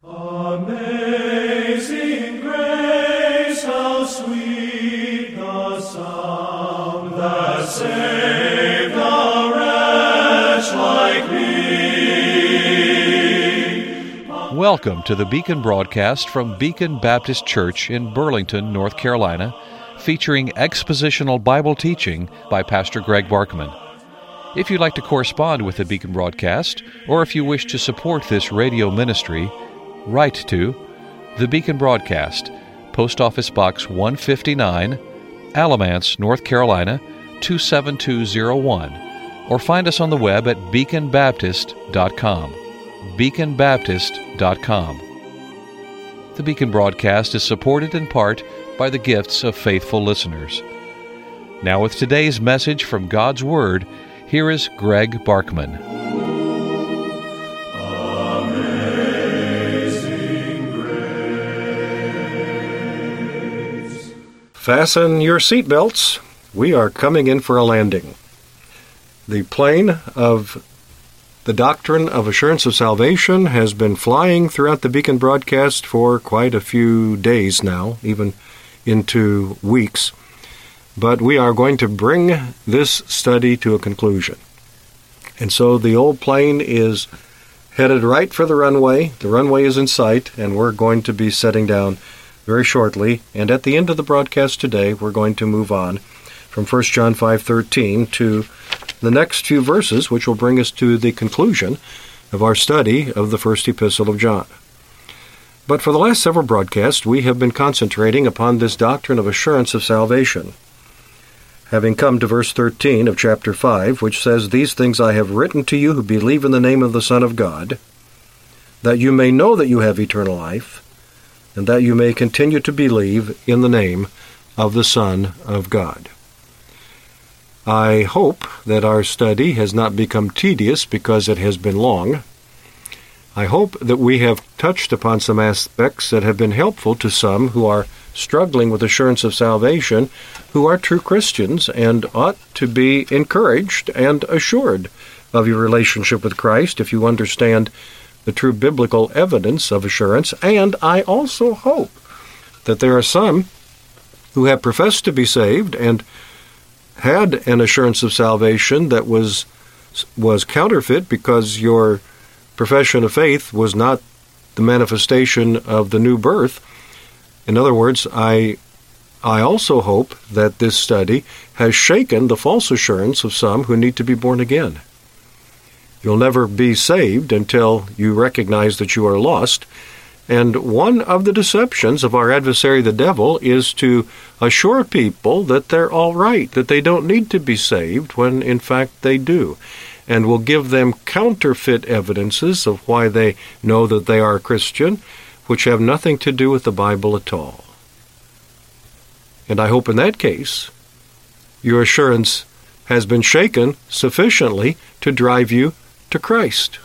Amazing grace, how sweet the sound that saved a wretch like me. Welcome to the Beacon broadcast from Beacon Baptist Church in Burlington, North Carolina, featuring expositional Bible teaching by Pastor Greg Barkman. If you'd like to correspond with the Beacon broadcast, or if you wish to support this radio ministry, write to The Beacon Broadcast, Post Office Box 159, Alamance, North Carolina, 27201, or find us on the web at beaconbaptist.com. beaconbaptist.com. The Beacon Broadcast is supported in part by the gifts of faithful listeners. Now with today's message from God's Word, here is Greg Barkman. Fasten your seatbelts. We are coming in for a landing. The plane of the doctrine of assurance of salvation has been flying throughout the Beacon broadcast for quite a few days now, even into weeks. But we are going to bring this study to a conclusion. And so the old plane is headed right for the runway. The runway is in sight, and we're going to be setting down very shortly. And at the end of the broadcast today, we're going to move on from 1 John 5:13 to the next few verses, which will bring us to the conclusion of our study of the first epistle of John. But for the last several broadcasts, we have been concentrating upon this doctrine of assurance of salvation. Having come to verse 13 of chapter 5, which says, "These things I have written to you who believe in the name of the Son of God, that you may know that you have eternal life, and that you may continue to believe in the name of the Son of God." I hope that our study has not become tedious because it has been long. I hope that we have touched upon some aspects that have been helpful to some who are struggling with assurance of salvation, who are true Christians and ought to be encouraged and assured of your relationship with Christ if you understand the true biblical evidence of assurance. And I also hope that there are some who have professed to be saved and had an assurance of salvation that was counterfeit because your profession of faith was not the manifestation of the new birth. In other words, I also hope that this study has shaken the false assurance of some who need to be born again. You'll never be saved until you recognize that you are lost. And one of the deceptions of our adversary, the devil, is to assure people that they're all right, that they don't need to be saved, when in fact they do, and will give them counterfeit evidences of why they know that they are a Christian, which have nothing to do with the Bible at all. And I hope in that case, your assurance has been shaken sufficiently to drive you to Christ.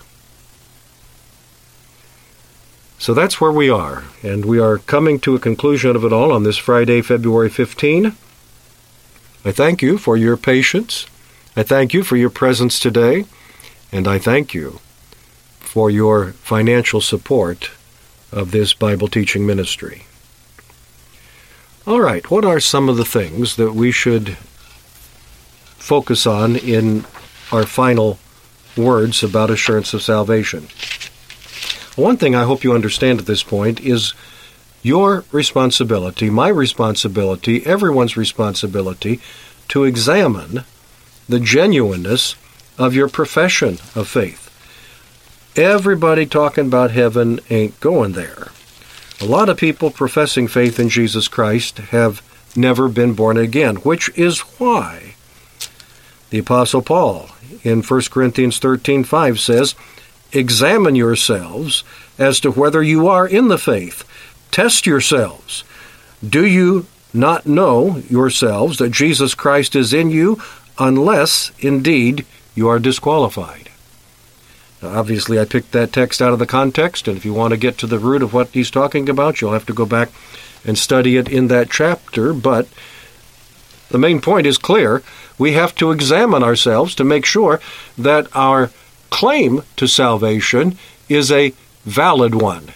So that's where we are, and we are coming to a conclusion of it all on this Friday, February 15. I thank you for your patience. I thank you for your presence today, and I thank you for your financial support of this Bible teaching ministry. All right, what are some of the things that we should focus on in our final words about assurance of salvation? One thing I hope you understand at this point is your responsibility, my responsibility, everyone's responsibility to examine the genuineness of your profession of faith. Everybody talking about heaven ain't going there. A lot of people professing faith in Jesus Christ have never been born again, which is why the Apostle Paul in 1 Corinthians 13:5 says, "Examine yourselves as to whether you are in the faith. Test yourselves. Do you not know yourselves that Jesus Christ is in you, unless indeed you are disqualified?" Now, obviously, I picked that text out of the context, and if you want to get to the root of what he's talking about, you'll have to go back and study it in that chapter. But the main point is clear. We have to examine ourselves to make sure that our claim to salvation is a valid one.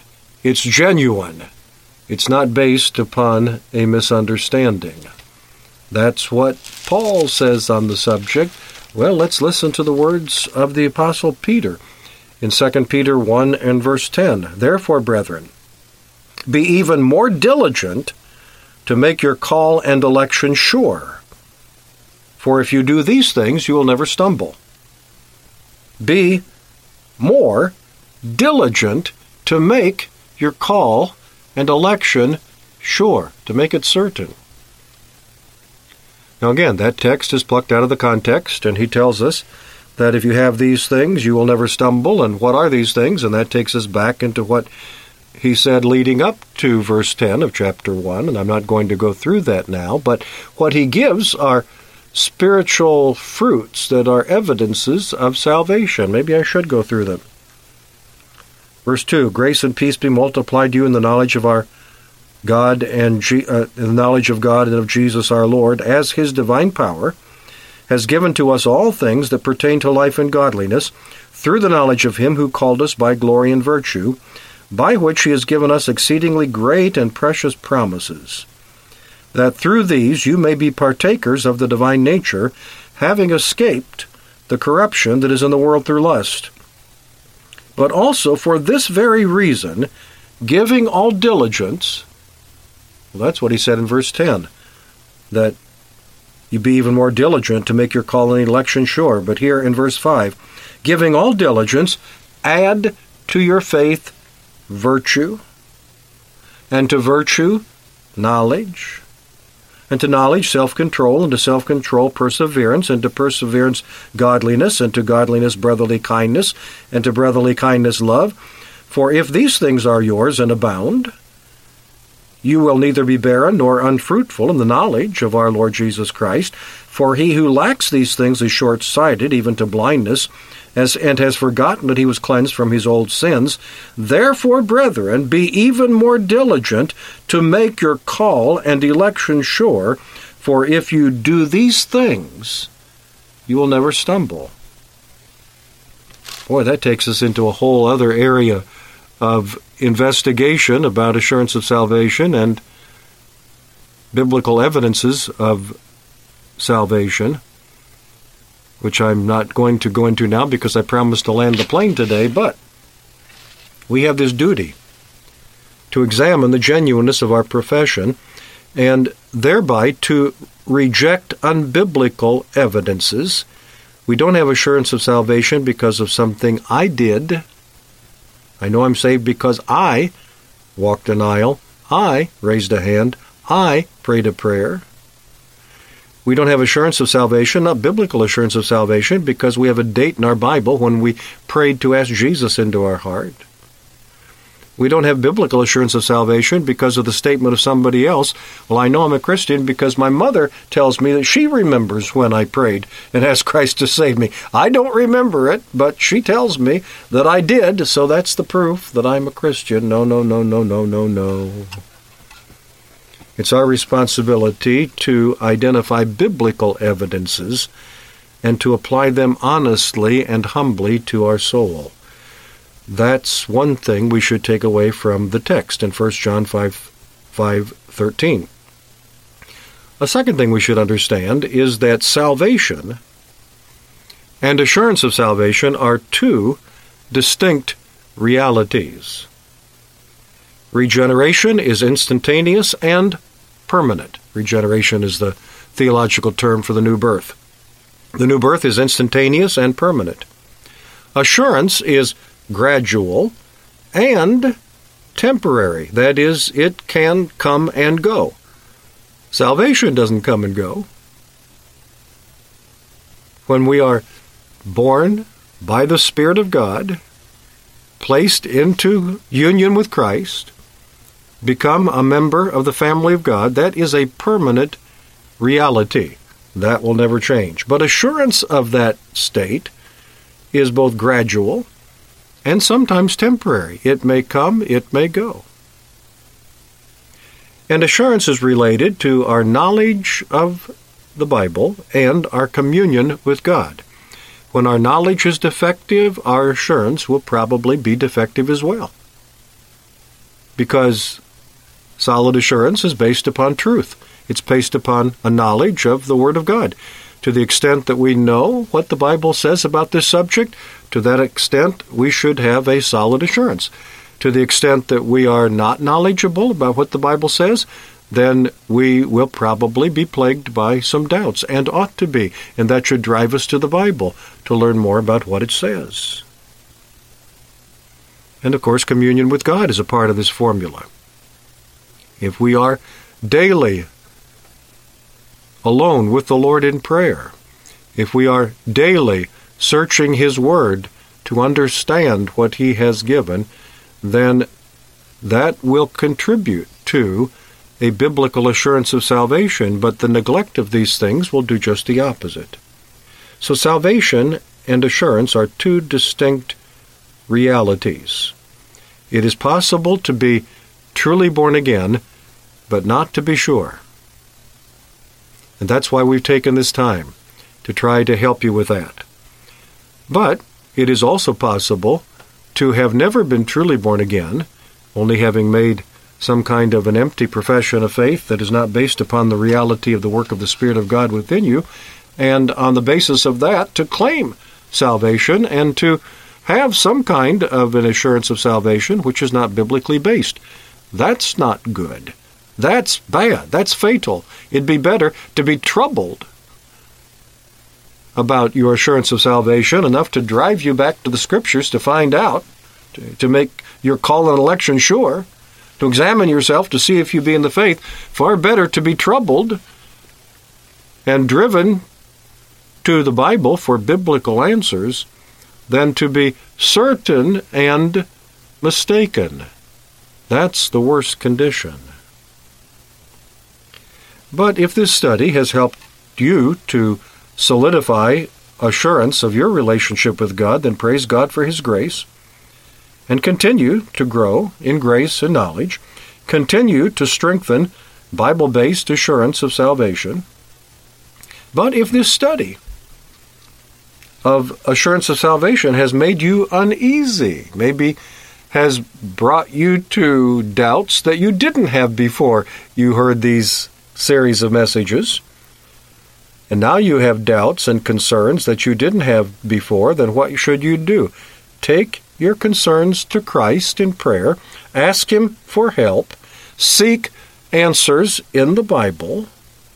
It's genuine. It's not based upon a misunderstanding. That's what Paul says on the subject. Well, let's listen to the words of the Apostle Peter in 2 Peter 1 and verse 10. Therefore, brethren, be even more diligent to make your call and election sure. For if you do these things, you will never stumble. Be more diligent to make your call and election sure, to make it certain. Now again, that text is plucked out of the context, and he tells us that if you have these things, you will never stumble. And what are these things? And that takes us back into what he said leading up to verse 10 of chapter 1, and I'm not going to go through that now, but what he gives are spiritual fruits that are evidences of salvation. Maybe I should go through them. Verse 2, grace and peace be multiplied to you in the knowledge of our God and the knowledge of God and of Jesus our Lord, as his divine power has given to us all things that pertain to life and godliness, through the knowledge of him who called us by glory and virtue, by which he has given us exceedingly great and precious promises, that through these you may be partakers of the divine nature, having escaped the corruption that is in the world through lust. But also for this very reason, giving all diligence, well, that's what he said in verse 10, that you be even more diligent to make your call and election sure. But here in verse 5, giving all diligence, add to your faith virtue, and to virtue knowledge, and to knowledge self-control, and to self-control perseverance, and to perseverance godliness, and to godliness brotherly kindness, and to brotherly kindness love. For if these things are yours and abound, you will neither be barren nor unfruitful in the knowledge of our Lord Jesus Christ. For he who lacks these things is short-sighted, even to blindness, and has forgotten that he was cleansed from his old sins. Therefore, brethren, be even more diligent to make your call and election sure, for if you do these things, you will never stumble. Boy, that takes us into a whole other area of investigation about assurance of salvation and biblical evidences of salvation, which I'm not going to go into now because I promised to land the plane today, but we have this duty to examine the genuineness of our profession and thereby to reject unbiblical evidences. We don't have assurance of salvation because of something I did. I know I'm saved because I walked an aisle, I raised a hand, I prayed a prayer. We don't have assurance of salvation, not biblical assurance of salvation, because we have a date in our Bible when we prayed to ask Jesus into our heart. We don't have biblical assurance of salvation because of the statement of somebody else. Well, I know I'm a Christian because my mother tells me that she remembers when I prayed and asked Christ to save me. I don't remember it, but she tells me that I did, so that's the proof that I'm a Christian. No. It's our responsibility to identify biblical evidences and to apply them honestly and humbly to our soul. That's one thing we should take away from the text in 1 John 5:13. A second thing we should understand is that salvation and assurance of salvation are two distinct realities. Regeneration is instantaneous and permanent. Regeneration is the theological term for the new birth. The new birth is instantaneous and permanent. Assurance is gradual and temporary. That is, it can come and go. Salvation doesn't come and go. When we are born by the Spirit of God, placed into union with Christ, become a member of the family of God, that is a permanent reality. That will never change. But assurance of that state is both gradual and sometimes temporary. It may come, it may go. And assurance is related to our knowledge of the Bible and our communion with God. When our knowledge is defective, our assurance will probably be defective as well. because solid assurance is based upon truth. It's based upon a knowledge of the Word of God. To the extent that we know what the Bible says about this subject, to that extent we should have a solid assurance. To the extent that we are not knowledgeable about what the Bible says, then we will probably be plagued by some doubts, and ought to be, and that should drive us to the Bible to learn more about what it says. And of course, communion with God is a part of this formula. If we are daily alone with the Lord in prayer, if we are daily searching His Word to understand what He has given, then that will contribute to a biblical assurance of salvation, but the neglect of these things will do just the opposite. So salvation and assurance are two distinct realities. It is possible to be truly born again, but not to be sure. And that's why we've taken this time to try to help you with that. But it is also possible to have never been truly born again, only having made some kind of an empty profession of faith that is not based upon the reality of the work of the Spirit of God within you, and on the basis of that to claim salvation and to have some kind of an assurance of salvation which is not biblically based. That's not good. That's bad. That's fatal. It'd be better to be troubled about your assurance of salvation enough to drive you back to the Scriptures to find out, to make your call and election sure, to examine yourself to see if you be in the faith. Far better to be troubled and driven to the Bible for biblical answers than to be certain and mistaken. That's the worst condition. But if this study has helped you to solidify assurance of your relationship with God, then praise God for His grace, and continue to grow in grace and knowledge. Continue to strengthen Bible-based assurance of salvation. But if this study of assurance of salvation has made you uneasy, maybe has brought you to doubts that you didn't have before you heard these series of messages, and now you have doubts and concerns that you didn't have before, then what should you do? Take your concerns to Christ in prayer, ask Him for help, seek answers in the Bible,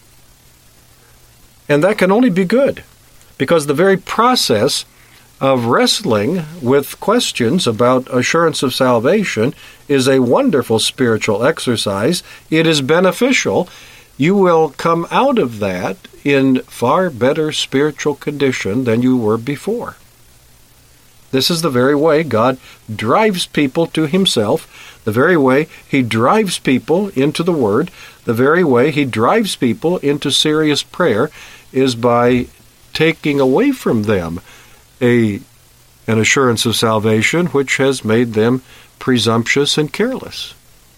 and that can only be good, because the very process of wrestling with questions about assurance of salvation is a wonderful spiritual exercise. It is beneficial. You will come out of that in far better spiritual condition than you were before. This is the very way God drives people to Himself, the very way He drives people into the Word, the very way He drives people into serious prayer is by taking away from them an assurance of salvation which has made them presumptuous and careless.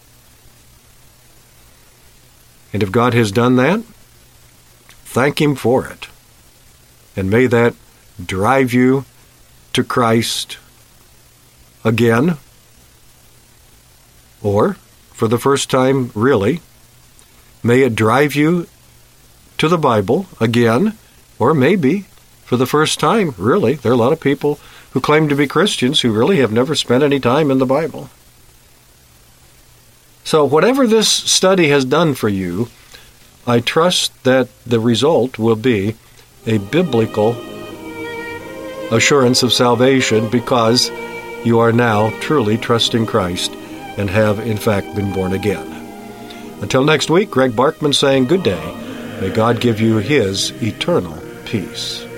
And if God has done that, thank Him for it. And may that drive you to Christ again, or, for the first time, really, may it drive you to the Bible again, or maybe, for the first time, really, there are a lot of people who claim to be Christians who really have never spent any time in the Bible. So whatever this study has done for you, I trust that the result will be a biblical assurance of salvation, because you are now truly trusting Christ and have, in fact, been born again. Until next week, Greg Barkman saying good day. May God give you His eternal peace.